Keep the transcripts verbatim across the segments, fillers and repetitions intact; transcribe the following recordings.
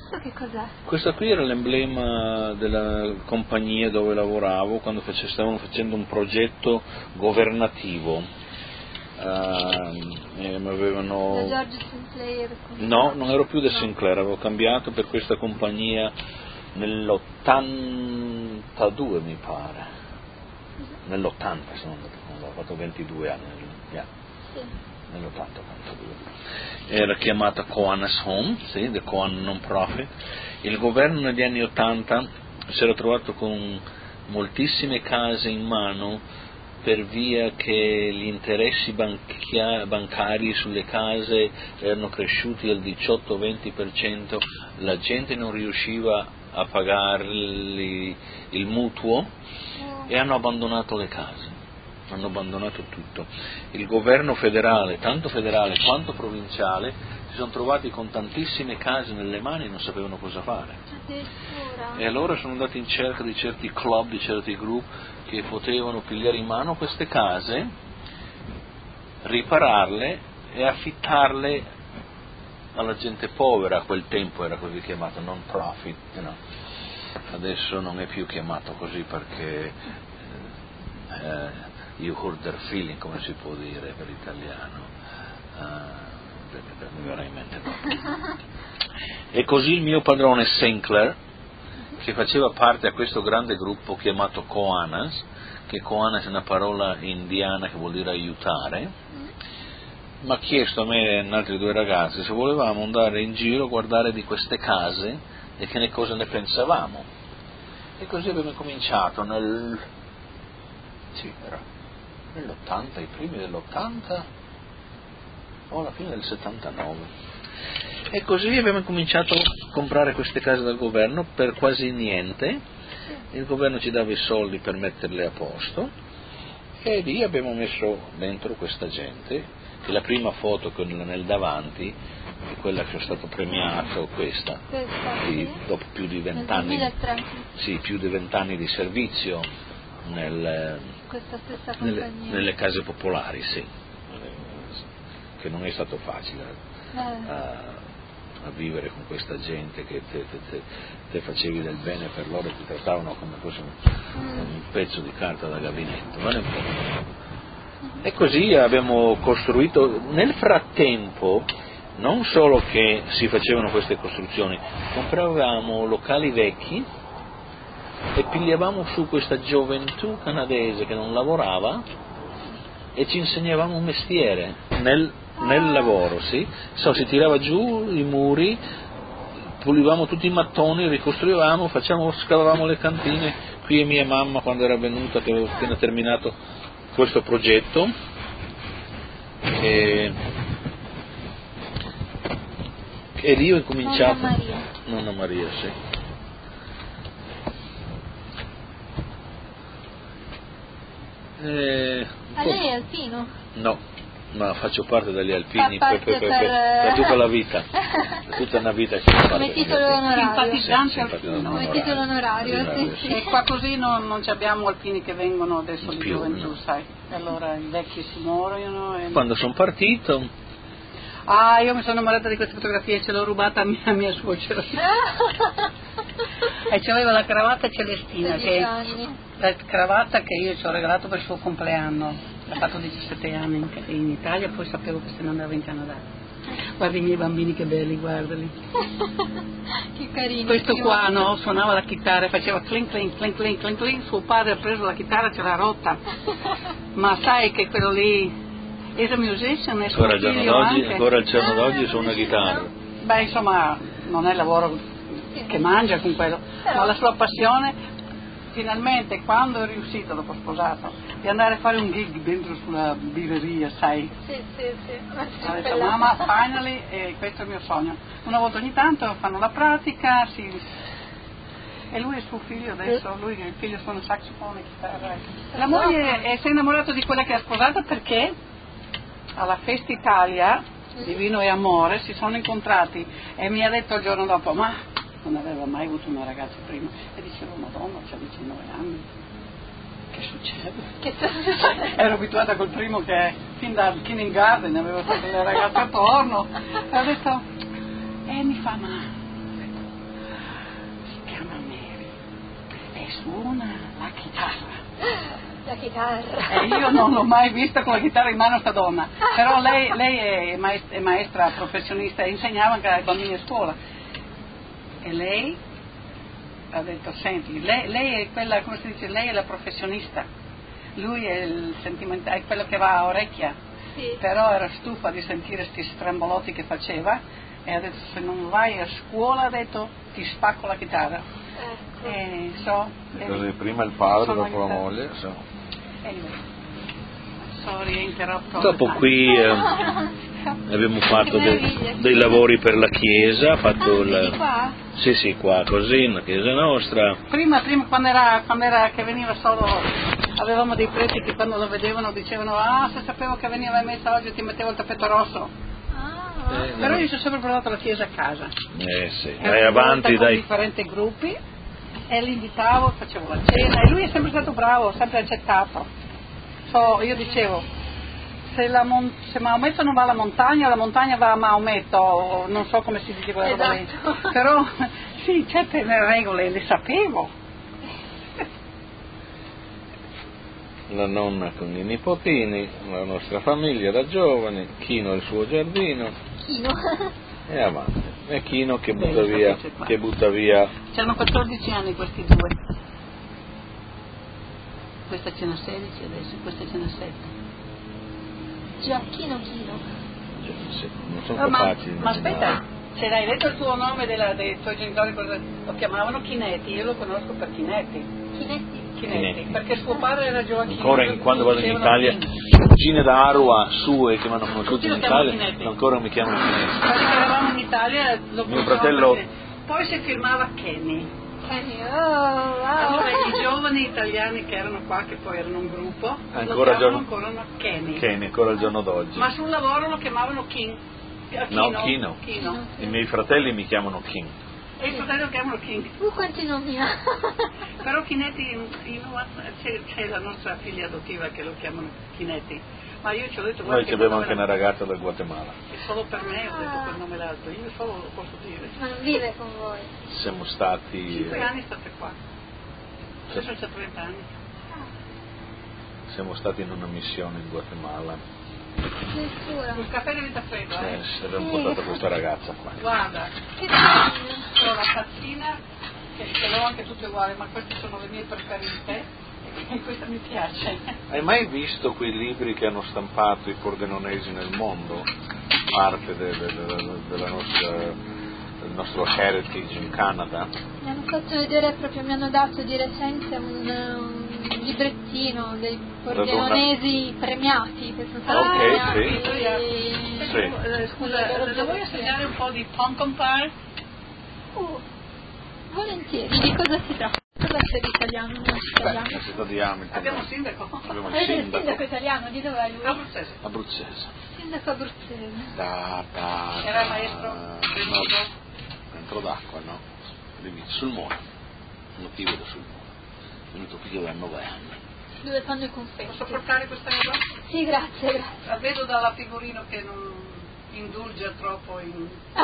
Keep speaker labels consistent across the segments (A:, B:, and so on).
A: Questo che cos'è?
B: Questo qui era l'emblema della compagnia dove lavoravo quando face, stavamo facendo un progetto governativo. Uh, eh, mi avevano...
A: Da George Sinclair?
B: No, non ero più da
A: no.
B: Sinclair, avevo cambiato per questa compagnia nell'ottantadue mi pare, nell'ottanta sono andato, ho fatto ventidue anni, yeah.
A: Sì.
B: nell'ottanta ottantadue. Era chiamata Koanas Home, sì, The Koan Non Profit. Il governo negli anni ottanta si era trovato con moltissime case in mano per via che gli interessi banchia- bancari sulle case erano cresciuti al diciotto venti per cento, la gente non riusciva a pagarli il mutuo e hanno abbandonato le case, hanno abbandonato tutto. Il governo federale, tanto federale quanto provinciale, si sono trovati con tantissime case nelle mani e non sapevano cosa fare. E allora sono andati in cerca di certi club, di certi gruppi che potevano pigliare in mano queste case, ripararle e affittarle alla gente povera. A quel tempo era così chiamato, non profit, you know. Adesso non è più chiamato così perché eh, you hurt their feeling, come si può dire per l'italiano, uh, mi verrà in mente dopo. E così il mio padrone Sinclair, che faceva parte a questo grande gruppo chiamato Koanas, che Koanas è una parola indiana che vuol dire aiutare, mi ha chiesto a me e altri due ragazzi se volevamo andare in giro a guardare di queste case e che ne cosa ne pensavamo. E così abbiamo cominciato nel sì, era nell'ottanta, i primi dell'ottanta o alla fine del settantanove. E così abbiamo cominciato a comprare queste case dal governo per quasi niente. Il governo ci dava i soldi per metterle a posto e lì abbiamo messo dentro questa gente. E la prima foto con nel davanti è quella che è stato premiato, questa,
A: questa
B: di,
A: sì.
B: dopo più di vent'anni, sì, più di vent'anni di servizio nel,
A: questa stessa
B: nelle,
A: compagnia.
B: nelle case popolari, sì, che non è stato facile
A: eh.
B: a, a vivere con questa gente che te, te, te, te facevi del bene per loro e ti trattavano come fosse un, mm. un pezzo di carta da gabinetto. Vale? E così abbiamo costruito. Nel frattempo, non solo che si facevano queste costruzioni, compravamo locali vecchi e pigliavamo su questa gioventù canadese che non lavorava e ci insegnavamo un mestiere nel, nel lavoro, sì? So, si tirava giù i muri, pulivamo tutti i mattoni, ricostruivamo, facciamo, scavavamo le cantine. Qui è mia mamma quando era venuta, che avevo appena terminato questo progetto, e, e lì ho incominciato.
A: Nonna Maria.
B: Nonna Maria, sì. E,
A: A lei è alpino?
B: No, ma faccio parte degli alpini per, per, per,
A: per,
B: per tutta la vita, per tutta una vita che
A: come parte titolo onorario.
C: Simpatizzante alpino.
A: Come titolo onorario, sì, sì.
C: E qua così non, non abbiamo alpini che vengono adesso di
B: più,
C: gioventù,
B: no.
C: sai. Allora i vecchi si muoiono. E...
B: Quando sono partito.
C: Ah, io mi sono innamorata di queste fotografie e ce l'ho rubata a mia, a mia suocera. E c'aveva la cravatta celestina, che, la cravatta che io ci ho regalato per il suo compleanno. Ha fatto diciassette anni in, in Italia, poi sapevo che se ne andava in Canada. Guarda i miei bambini che belli, guardali.
A: Che carini.
C: Questo qua, no, suonava la chitarra, faceva clink clink clink clink clink clink, suo padre ha preso la chitarra e ce l'ha rotta. Ma sai che quello lì is a musician, è suo
B: Ancora al giorno
C: figlio
B: d'oggi,
C: anche.
B: ancora al giorno d'oggi suona chitarra.
C: Beh, insomma, non è lavoro che mangia con quello, ma la sua passione, finalmente quando è riuscito, dopo sposato, di andare a fare un gig dentro sulla birreria, sai?
A: Sì, sì, sì.
C: Ha detto, mamma, finally, e questo è il mio sogno. Una volta ogni tanto fanno la pratica, si... e lui è suo figlio adesso, lui il figlio suona saxofone, chitarra. La moglie è, si è innamorato di quella che ha sposato perché alla Festa Italia di Vino e Amore si sono incontrati e mi ha detto il giorno dopo, ma non aveva mai avuto una ragazza prima, e dicevo, madonna, c'ha diciannove anni, che succede?
A: Che succede?
C: Ero abituata col primo che fin da kindergarten aveva fatto le ragazze attorno, e ho detto, e mi fa, ma chiama Mary e suona la chitarra.
A: La chitarra.
C: Eh, io non l'ho mai vista con la chitarra in mano sta donna, però lei, lei è, maestra, è maestra professionista e insegnava anche ai bambini a scuola. E lei ha detto, senti, lei, lei è quella, come si dice, lei è la professionista, lui è il sentimentale, è quello che va a orecchia,
A: Sì.
C: però era stufa di sentire sti strambolotti che faceva e ha detto, se non vai a scuola, ha detto, ti spacco la chitarra.
A: Ecco.
C: E so,
B: E così prima il padre,
C: sono
B: dopo la
C: aiutata.
B: moglie. So.
C: Anyway, sorry, interrotto.
B: Dopo qui eh, abbiamo fatto de- dei lavori per la chiesa, ha fatto
A: Ah,
B: il...
A: vedi qua?
B: Sì, sì, qua così, la chiesa nostra.
C: Prima, prima quando, era, quando era che veniva solo, avevamo dei preti che quando lo vedevano dicevano, ah, se sapevo che veniva in messa oggi ti mettevo il tappeto rosso.
A: Ah,
B: Eh,
C: Però
B: no.
C: io ci ho sempre portato la chiesa a casa.
B: Eh sì,
C: Ero
B: vai avanti,
C: con
B: dai.
C: differenti gruppi e li invitavo, facevo la cena e lui è sempre stato bravo, sempre accettato. So, io dicevo, se, la mon- se Maometto non va alla montagna, la montagna va a Maometto, o non so come si dice quella roba lì.
A: Esatto.
C: Però sì, certe regole le sapevo.
B: La nonna con i nipotini, la nostra famiglia da giovani, Chino il suo giardino
A: Chino.
B: e avanti. E Chino che butta
C: Bello,
B: via,
C: sta qua.
B: che butta via.
C: C'hanno quattordici anni questi due. Questa ce n'ha sedici adesso, questa ce n'ha sette.
A: Già, Chino, Chino.
B: Cioè, sì, non sono
C: Oh, ma,
B: capaci.
C: ma aspetta, ce l'hai detto il tuo nome della, dei tuoi genitori? Cosa, lo chiamavano Chinetti, io lo conosco per Chinetti.
A: Chinetti.
C: Chinetti,
B: Chinetti.
C: perché suo padre era Gioacchino.
B: Ancora in- quando vado in
C: dicevano
B: Italia,
C: Chin.
B: le cugine da Arua sue che mi hanno conosciuto
C: Tutti
B: in
C: lo chiamano
B: Italia
C: Chinetti.
B: ancora mi chiamano Chinetti.
C: Quando eravamo in Italia lo
B: Mio
C: conoscevamo
B: fratello-
C: perché- Poi si firmava Kenny.
A: Kenny, oh, wow.
C: Allora i giovani italiani che erano qua, che poi erano un gruppo, lo
B: Ancora
C: chiamavano
B: giorno-
C: ancora Kenny.
B: Kenny, ancora al giorno d'oggi.
C: Ma sul lavoro lo chiamavano King. Eh,
B: No,
C: Kino.
B: Kino.
C: Kino.
B: I miei fratelli mi chiamano King.
C: E il fratello lo chiamano King.
A: Uh, quanti nomi ha.
C: Però Chinetti, in- in- c'è, c'è la nostra figlia adottiva che lo chiamano Chinetti. Ma io ci ho detto,
B: Noi
C: guarda
B: ci
C: che
B: abbiamo
C: nome
B: anche una ragazza dal Guatemala.
C: è solo per me, ho detto quel nome l'altro, io solo lo posso dire.
A: Ma non vive con voi.
B: Siamo stati
C: Cinque anni state qua. Adesso c'è trenta anni.
B: siamo stati in una missione in Guatemala.
A: Addirittura.
C: Il caffè diventa freddo,
B: Cioè,
C: eh?
B: ci abbiamo portato questa ragazza qua.
C: Guarda,
A: Che carino.
C: ho la tazzina, che ce l'ho anche tutte uguali, ma queste sono le mie preferite e questa mi piace.
B: Hai mai visto quei libri che hanno stampato i pordenonesi nel mondo? Parte de- de- de- della nostra, del nostro heritage in Canada?
A: Mi hanno fatto vedere proprio, mi hanno dato di recente un, un librettino dei pordenonesi premiati, che sono stati
B: Ok,
A: premiati.
B: sì. Sì.
C: Eh, Scusa, le vuoi assaggare un po' di pumpkin pie?
A: Uh, volentieri, di cosa si tratta? Cosa c'è di italiano? Non
B: Beh,
A: italiano.
B: nella città di Hamilton
C: Abbiamo un sindaco.
B: abbiamo il
A: Avete il
B: sindaco
A: sindaco italiano, di dov'è lui?
C: Abruzzese.
B: abruzzese.
A: Sindaco abruzzese.
B: Da, da,
C: Era
B: da-
C: maestro?
B: no, dentro d'acqua, no? Lì, sul Moro, motivo da sul Moro. È venuto figlio da nove anni.
A: Dove fanno i confetti.
C: Posso portare questa roba?
A: Sì, grazie, grazie.
C: La vedo dalla figurino che non indulge troppo in...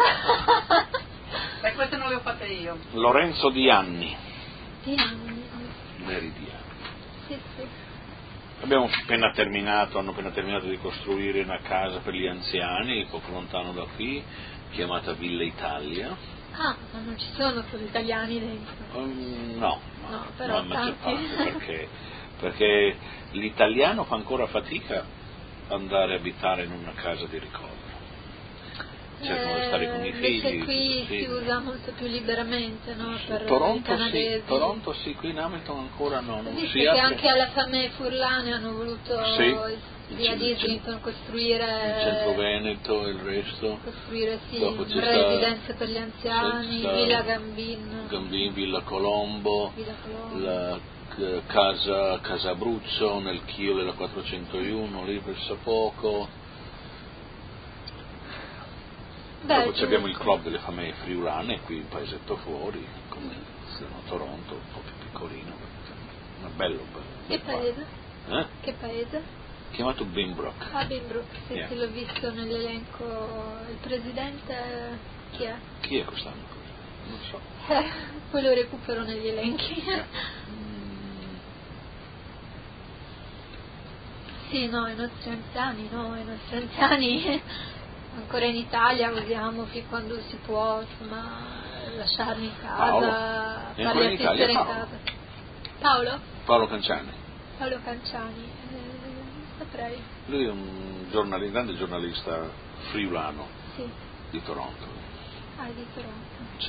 C: E queste non le ho fatte io.
B: Lorenzo Di Anni,
A: Sì,
B: Meridiano.
A: sì, sì.
B: Abbiamo appena terminato, hanno appena terminato di costruire una casa per gli anziani, poco lontano da qui, chiamata Villa Italia.
A: Ah, ma non ci sono solo italiani dentro.
B: Um, no,
A: No, però
B: non la maggior
A: tanti.
B: parte, perché, perché l'italiano fa ancora fatica ad andare a abitare in una casa di ricovero. Cercano di stare con i figli.
A: Invece qui
B: sì.
A: si usa molto più liberamente, no?
B: Sì,
A: Per i
B: Toronto sì,
A: canadesi.
B: Toronto sì, qui in Hamilton ancora no, non
A: Visto
B: si
A: che
B: apre.
A: anche alla Fame Furlane hanno voluto
B: Sì,
A: via
B: il
A: di
B: cen-
A: Islington costruire
B: il centro Veneto e il resto.
A: costruire sì,
B: Dopo c'è
A: residenze
B: sta-
A: per gli anziani,
B: c'è sta-
A: Villa Gambin,
B: Gambin, Villa Colombo,
A: Villa Colombo.
B: la c- casa, casa Abruzzo nel Chio della quattrocentouno, lì presso poco.
A: Beh,
B: Dopo abbiamo il
A: giusto.
B: club delle famiglie friulane qui un paesetto fuori, come sono Toronto, un po' più piccolino, ma bello, bello.
A: Che
B: bel
A: paese?
B: parco. Eh?
A: Che paese?
B: Chiamato Binbrook.
A: Ah, Binbrook, sì,
B: Yeah.
A: sì, l'ho visto nell'elenco. Il presidente chi è?
B: Chi è quest'anno? Non so. so.
A: Eh, poi lo recupero negli elenchi.
B: Mm.
A: Sì, no, i nostri anziani, no, i nostri anziani ancora in Italia usiamo fin quando si può, insomma, lasciarli in casa,
B: Paolo. È
A: farli
B: ancora in
A: assistere
B: Italia,
A: in
B: Paolo?
A: casa. Paolo?
B: Paolo Canciani.
A: Paolo Canciani, eh, saprei.
B: Lui è un giornalista, grande giornalista friulano,
A: Sì.
B: di Toronto.
A: Ah, è di Toronto.
B: Sì.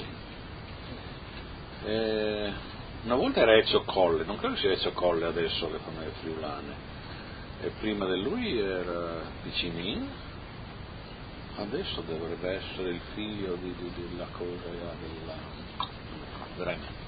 B: Eh, una volta era Ezio Colle, non credo sia Ezio Colle adesso le famiglie friulane, e prima di lui era Piccinin, adesso dovrebbe essere il figlio di, di, della cosa della veramente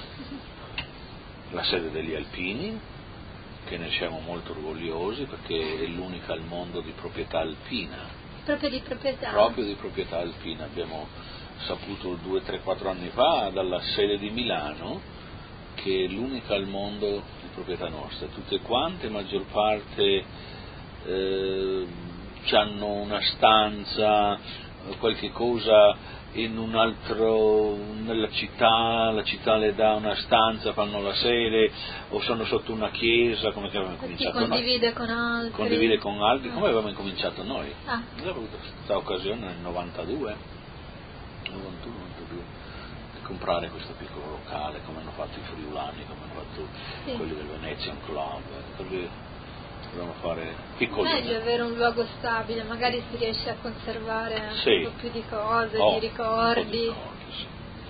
B: la sede degli Alpini, che ne siamo molto orgogliosi perché è l'unica al mondo di proprietà alpina.
A: Proprio di proprietà?
B: Proprio di proprietà alpina. Abbiamo saputo due, tre, quattro anni fa dalla sede di Milano che è l'unica al mondo di proprietà nostra. Tutte quante, maggior parte, eh, hanno una stanza, qualche cosa in un altro, nella città, la città le dà una stanza, fanno la sede, o sono sotto una chiesa, come che avevamo cominciato
A: si condivide
B: noi.
A: con altri.
B: Condivide con altri,
A: ah.
B: come avevamo incominciato noi.
A: Ah.
B: Abbiamo avuto questa occasione nel novantadue, novantuno novantadue, di comprare questo piccolo locale, come hanno fatto i friulani, come hanno fatto
A: sì.
B: quelli del Venetian Club, perché dobbiamo fare piccoli.
A: Meglio avere un luogo stabile, magari si riesce a conservare anche
B: sì.
A: un po' più di cose,
B: oh,
A: di ricordi.
B: Un po' di cose, sì.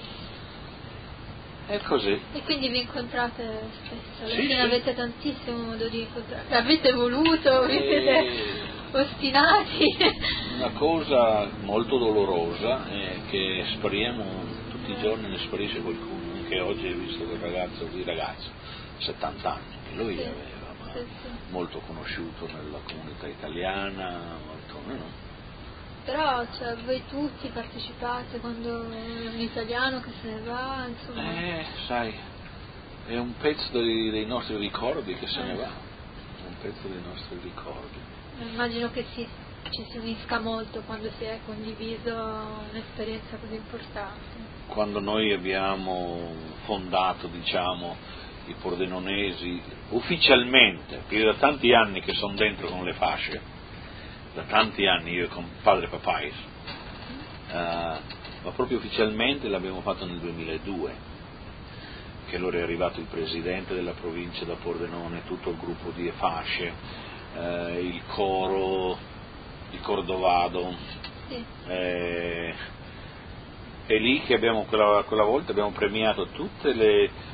B: È così.
A: E quindi vi incontrate spesso, alla
B: sì,
A: fine
B: sì.
A: avete tantissimo modo di incontrarvi, avete voluto, vi siete
B: E...
A: ostinati.
B: Una cosa molto dolorosa è che speriamo tutti i giorni ne sparisce qualcuno, anche oggi ho visto quel ragazzo, di ragazzo, settanta anni, che lui
A: sì.
B: aveva, ma
A: sì, sì.
B: molto conosciuto nella comunità italiana, molto, no?
A: Però cioè, voi tutti partecipate quando è un italiano che se ne va, insomma.
B: Eh, sai, è un pezzo dei, dei nostri ricordi che se
A: eh.
B: ne va, è un pezzo dei nostri ricordi.
A: Immagino che si, ci si unisca molto quando si è condiviso un'esperienza così importante.
B: Quando noi abbiamo fondato, diciamo, i pordenonesi ufficialmente, perché da tanti anni che sono dentro con le fasce, da tanti anni io con padre Papais, uh, ma proprio ufficialmente l'abbiamo fatto nel duemiladue, che allora è arrivato il presidente della provincia da Pordenone, tutto il gruppo di fasce, uh, il coro, il Cordovado,
A: sì.
B: eh, è lì che abbiamo quella, quella volta abbiamo premiato tutte le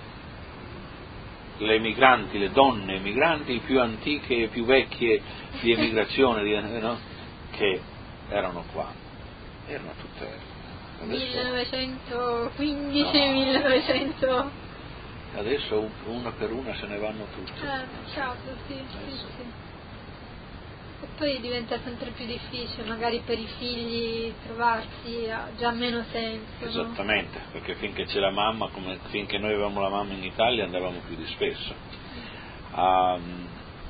B: le emigranti, le donne emigranti più antiche, più vecchie di emigrazione, no? Che erano qua, erano tutte adesso,
A: millenovecentoquindici
B: no.
A: millenovecento
B: Adesso una per una se ne vanno tutte.
A: Eh, certo, sì, sì, sì. E poi diventa sempre più difficile, magari per i figli trovarsi ha già meno senso.
B: Esattamente,
A: no?
B: perché finché c'è la mamma, come finché noi avevamo la mamma in Italia andavamo più di spesso. Um,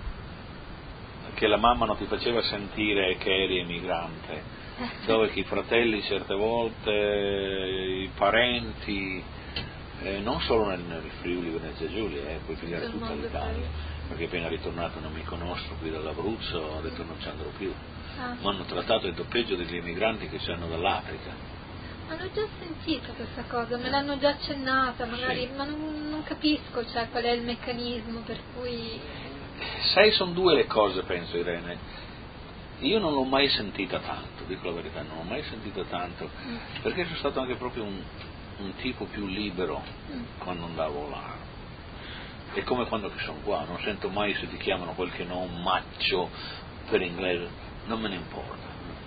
B: che la mamma non ti faceva sentire che eri emigrante, dove che i fratelli certe volte, i parenti, eh, non solo nel, nel Friuli Venezia Giulia, eh, puoi pigliare tutta l'Italia, perché appena ritornato un amico nostro qui dall'Abruzzo ha detto non ci andrò più,
A: ah.
B: ma hanno trattato il doppio degli emigranti che ci hanno dall'Africa.
A: Hanno già sentito questa cosa, me l'hanno già accennata, magari,
B: sì.
A: ma non, non capisco cioè, qual è il meccanismo per cui...
B: Sai, sono due le cose, penso, Irene. Io non l'ho mai sentita tanto, dico la verità, non l'ho mai sentita tanto, mm. perché sono stato anche proprio un, un tipo più libero mm. quando andavo là. È come quando che sono qua, non sento mai se ti chiamano qualche nome, maccio, per inglese, non me ne importa.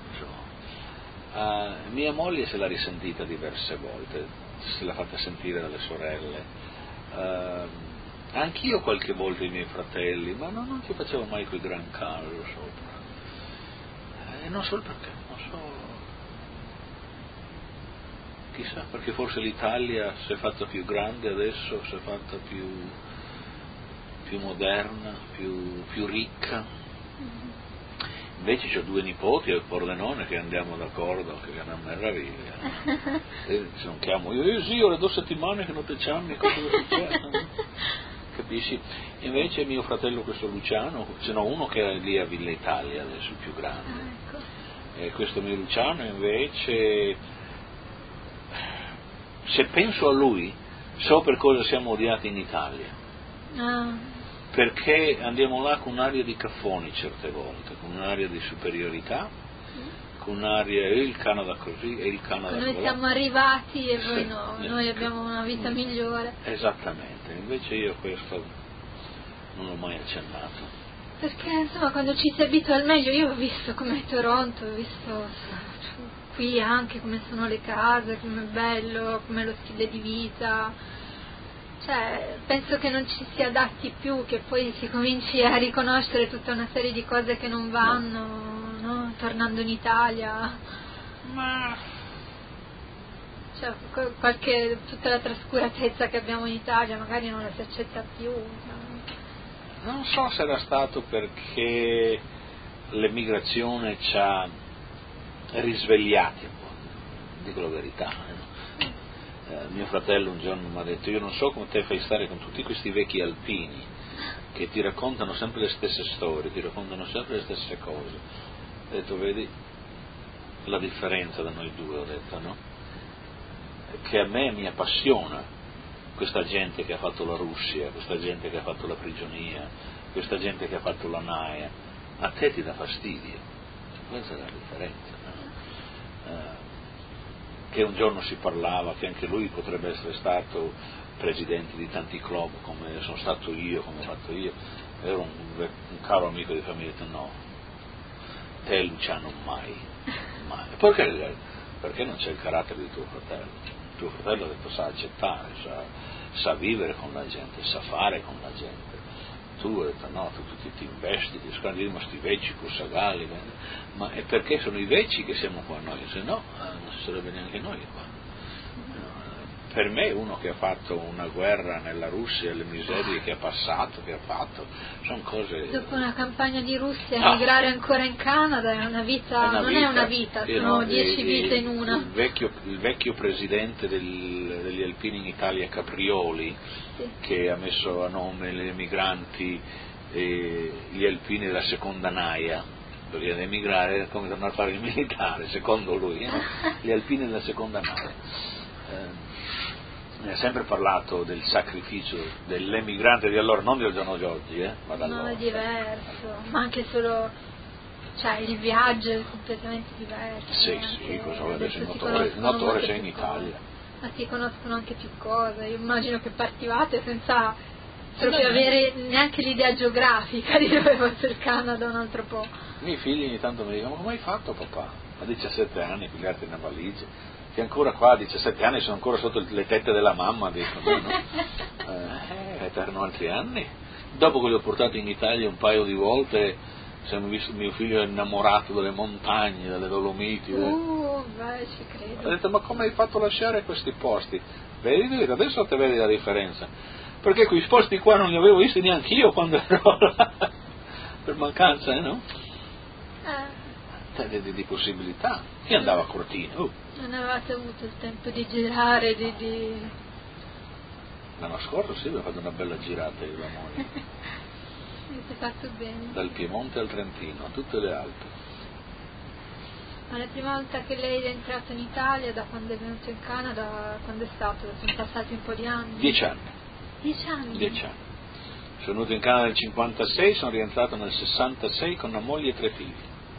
B: Uh, mia moglie se l'ha risentita diverse volte, se l'ha fatta sentire dalle sorelle, uh, anch'io qualche volta i miei fratelli, ma no, non ci facevo mai quel gran caso sopra. E non so il perché, non so. Chissà, perché forse l'Italia si è fatta più grande adesso, si è fatta più, più moderna, più, più ricca. Invece ho due nipoti e il Pordenone che andiamo d'accordo, che è una meraviglia. E se non chiamo io, io sì, ho le due settimane che non ti chiami, cosa è successo? Capisci? Invece mio fratello questo Luciano, ce n'ho uno che è lì a Villa Italia, adesso il più grande.
A: Ecco.
B: E questo mio Luciano invece, se penso a lui, so per cosa siamo odiati in Italia.
A: Ah.
B: Perché andiamo là con un'aria di caffoni certe volte, con un'aria di superiorità, con un'aria e il Canada così e il Canada
A: noi
B: così.
A: siamo arrivati e voi
B: sì,
A: no,
B: sì,
A: noi abbiamo una vita
B: sì.
A: migliore.
B: Esattamente, invece io questo non l'ho mai accennato.
A: Perché insomma quando ci si abitua al meglio, io ho visto com'è Toronto, ho visto qui anche come sono le case, com'è bello, com'è lo stile di vita. Cioè, penso che non ci si adatti più, che poi si cominci a riconoscere tutta una serie di cose che non vanno, no? Tornando in Italia.
B: Ma
A: cioè, qualche, tutta la trascuratezza che abbiamo in Italia magari non la si accetta più. No?
B: non so se era stato perché l'emigrazione ci ha risvegliati un po', dico la verità. No? Eh, mio fratello un giorno mi ha detto: io non so come te fai stare con tutti questi vecchi alpini che ti raccontano sempre le stesse storie, ti raccontano sempre le stesse cose. Ho detto: vedi la differenza da noi due, ho detto, no? Che a me mi appassiona questa gente che ha fatto la Russia, questa gente che ha fatto la prigionia, questa gente che ha fatto la naia. A te ti dà fastidio, questa è la differenza, no? Eh, che un giorno si parlava che anche lui potrebbe essere stato presidente di tanti club come sono stato io, come ho fatto io. Era un, un caro amico di famiglia, ha detto: no, te Luciano mai, mai. Perché? Perché non c'è il carattere di tuo fratello. Tuo fratello ha detto sa accettare, sa, sa vivere con la gente, sa fare con la gente. Tu hai detto no, tu, tu ti, ti investi, ti scandismo sti vecchi cussagalli, ma è perché sono i vecchi che siamo qua noi, se no non ci sarebbe neanche noi qua. Per me uno che ha fatto una guerra nella Russia, le miserie che ha passato, che ha fatto, sono cose...
A: Dopo una campagna di Russia,
B: no.
A: emigrare ancora in Canada è una vita, è una non vita, è una vita, sono no, dieci e, vite in una.
B: Il vecchio, il vecchio presidente del, degli alpini in Italia, Caprioli, sì, che ha messo a nome gli emigranti e gli alpini della seconda naia, perché ad emigrare è come tornare a fare il militare, secondo lui, eh? Gli alpini della seconda naia. Eh, ne ha sempre parlato del sacrificio dell'emigrante di allora, non del giorno di oggi, eh, ma da allora.
A: No, è diverso, ma anche solo, cioè il viaggio è completamente diverso.
B: Sì, sì, cosa vuoi adesso il motore, il motore c'è in Italia.
A: Cose. Ma si conoscono anche più cose, io immagino che partivate senza proprio avere neanche l'idea geografica di dove fosse il Canada un altro po'.
B: I miei figli ogni tanto mi dicono: ma come hai fatto papà? A diciassette anni pigliarti una valigia? Che ancora qua a diciassette anni sono ancora sotto le tette della mamma, dicono, no? Eh, erano altri anni. Dopo che li ho portati in Italia un paio di volte, siamo visto mio figlio è innamorato delle montagne, delle Dolomiti.
A: Uh, beh, ci credo.
B: Ho detto: ma come hai fatto a lasciare questi posti? Vedi, adesso te vedi la differenza. Perché quei posti qua non li avevo visti neanche io quando ero là, per mancanza, eh, no?
A: Eh.
B: Di, di, di possibilità. Chi andava a Cortina? Uh.
A: Non avevate avuto il tempo di girare, di... di...
B: L'anno scorso sì, abbiamo fatto una bella girata io e la moglie.
A: Avete fatto bene.
B: Dal Piemonte al Trentino, a tutte le Alpi.
A: Ma la prima volta che lei è entrato in Italia, da quando è venuto in Canada, quando è stato? Sono passati un po' di anni?
B: Dieci anni.
A: Dieci anni?
B: Dieci anni. Sono venuto in Canada nel cinquantasei, sono rientrato nel sessantasei con una moglie e tre figli.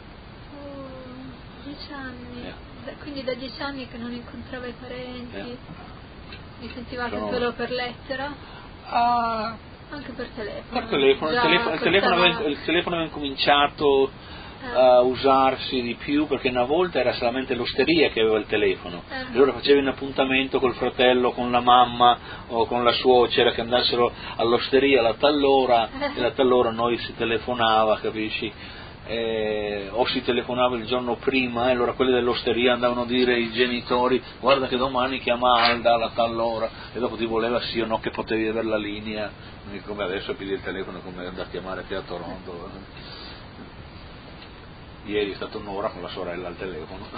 A: Oh, dieci anni.
B: Yeah.
A: Quindi da dieci anni che non incontrava i parenti, yeah. Vi sentivate Sono... solo per lettera?
B: Ah,
A: anche per telefono?
B: Per telefono, il telefono, il telefono, aveva, il telefono aveva cominciato eh. a usarsi di più, perché una volta era solamente l'osteria che aveva il telefono, eh. e allora facevi un appuntamento col fratello, con la mamma o con la suocera che andassero all'osteria alla tal ora, eh. e alla tal ora noi si telefonava, capisci? Eh, o si telefonava il giorno prima, e eh, allora quelli dell'osteria andavano a dire ai genitori: guarda che domani chiama Alda alla tal ora, e dopo ti voleva sì o no che potevi avere la linea, come adesso pigli il telefono come andare a chiamare te a Toronto. Ieri è stata un'ora con la sorella al telefono.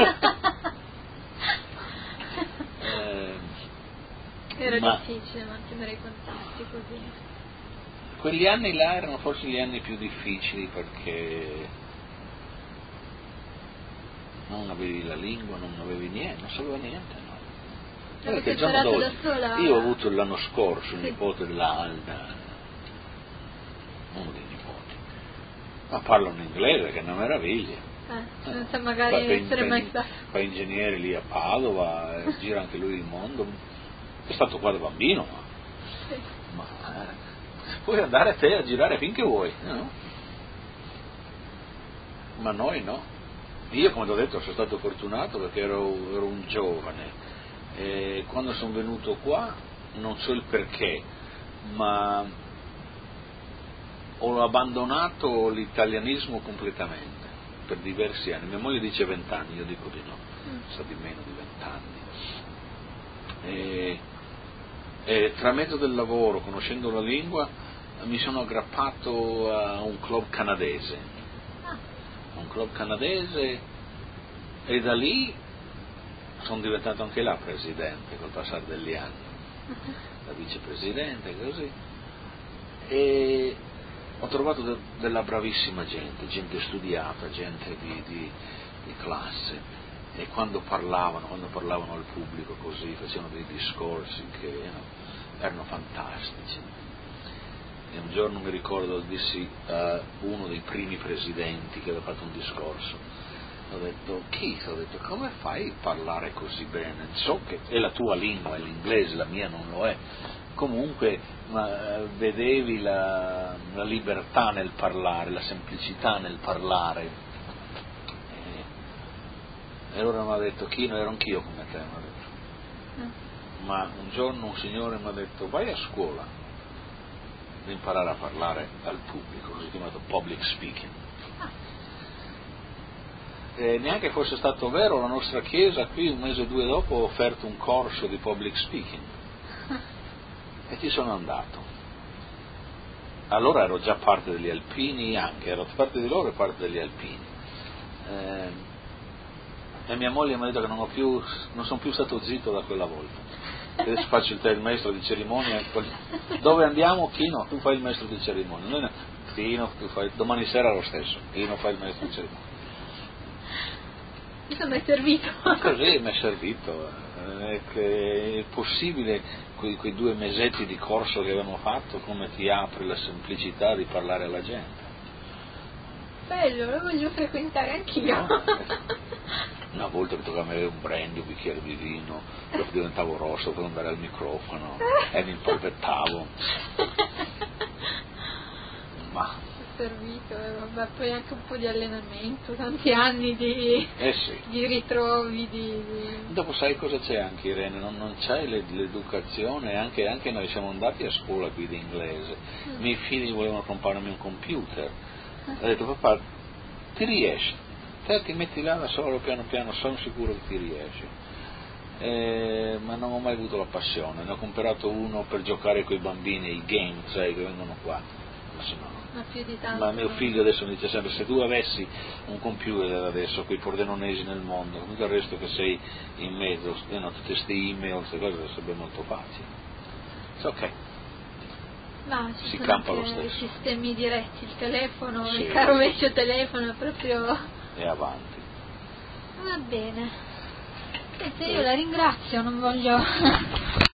B: eh,
A: Era
B: ma
A: difficile mantenere i contatti così.
B: Quegli anni là erano forse gli anni più difficili perché non avevi la lingua, non avevi niente, non sapeva niente, no?
A: Avete
B: Il giorno
A: imparato
B: d'oggi,
A: da sola?
B: io ho avuto l'anno scorso il
A: Sì.
B: nipote dell'Alda, uno dei nipoti, ma parlano inglese, che è una meraviglia.
A: Eh, senza magari
B: Fa- fa-
A: essere
B: fa-
A: mai stato.
B: fa ingegnere lì a Padova, eh, gira anche lui il mondo, è stato qua da bambino, ma,
A: Sì.
B: ma eh, puoi andare a te a girare finché vuoi, no? Ma noi no. Io, come ti ho detto, sono stato fortunato perché ero, ero un giovane e quando sono venuto qua non so il perché, ma ho abbandonato l'italianismo completamente per diversi anni. Mia moglie dice vent'anni, io dico di no, sa di meno di vent'anni. E, e tra mezzo del lavoro, conoscendo la lingua, mi sono aggrappato a un club canadese, a un club canadese e da lì sono diventato anche là presidente col passare degli anni, da vicepresidente, così. E ho trovato de- della bravissima gente, gente studiata, gente di, di, di classe, e quando parlavano, quando parlavano al pubblico così, facevano dei discorsi che erano, erano fantastici. E un giorno mi ricordo, dissi a uno dei primi presidenti che aveva fatto un discorso, ho detto, Keith, ho detto, come fai a parlare così bene? So che è la tua lingua, è l'inglese, la mia non lo è. Comunque ma, vedevi la, la libertà nel parlare, la semplicità nel parlare. E, e allora mi ha detto, Chino, ero anch'io come te, mi ha detto. Ma un giorno un signore mi ha detto, vai a scuola ad imparare a parlare al pubblico, così chiamato public speaking. E neanche fosse stato vero, la nostra chiesa qui un mese o due dopo ha offerto un corso di public speaking e ci sono andato. Allora ero già parte degli alpini, anche ero parte di loro e parte degli alpini, eh, e mia moglie mi ha detto che non ho più, non sono più stato zitto da quella volta. Adesso faccio il, il maestro di cerimonia. Dove andiamo? Chino, tu fai il maestro di cerimonia. Noi, Chino, tu fai, domani sera lo stesso, Chino fai il maestro di cerimonia.
A: Insomma, è servito.
B: Così mi è servito. È, che è possibile quei, quei due mesetti di corso che abbiamo fatto, come ti apre la semplicità di parlare alla gente.
A: Bello, lo voglio frequentare anch'io.
B: No, una volta mi toccava avere un brandy, un bicchiere di vino, dopo diventavo rosso per andare al microfono e mi impalpettavo. Ma
A: È servito, eh, vabbè, poi anche un po' di allenamento, tanti anni di,
B: eh sì.
A: di ritrovi, di, di...
B: Dopo sai cosa c'è anche, Irene? Non, non c'è le, l'educazione, anche, anche noi siamo andati a scuola qui di inglese, mm. I miei figli volevano comprarmi un computer, ho detto papà ti riesci, te ti metti là da solo piano piano, sono sicuro che ti riesci, eh, ma non ho mai avuto la passione, ne ho comprato uno per giocare con i bambini, i game, sai, che vengono qua, ma se no.
A: Ma più di tanto.
B: Ma mio figlio adesso mi dice sempre, se tu avessi un computer adesso con i pordenonesi nel mondo, tutto il resto che sei in mezzo, you know, tutte queste email, queste cose sarebbe molto facile. It's ok.
A: Ma ci
B: si
A: sono
B: campa
A: anche
B: lo stesso.
A: i sistemi diretti, il telefono,
B: Sì.
A: il caro vecchio telefono è proprio...
B: E avanti.
A: Va bene. Senti, io la ringrazio, non voglio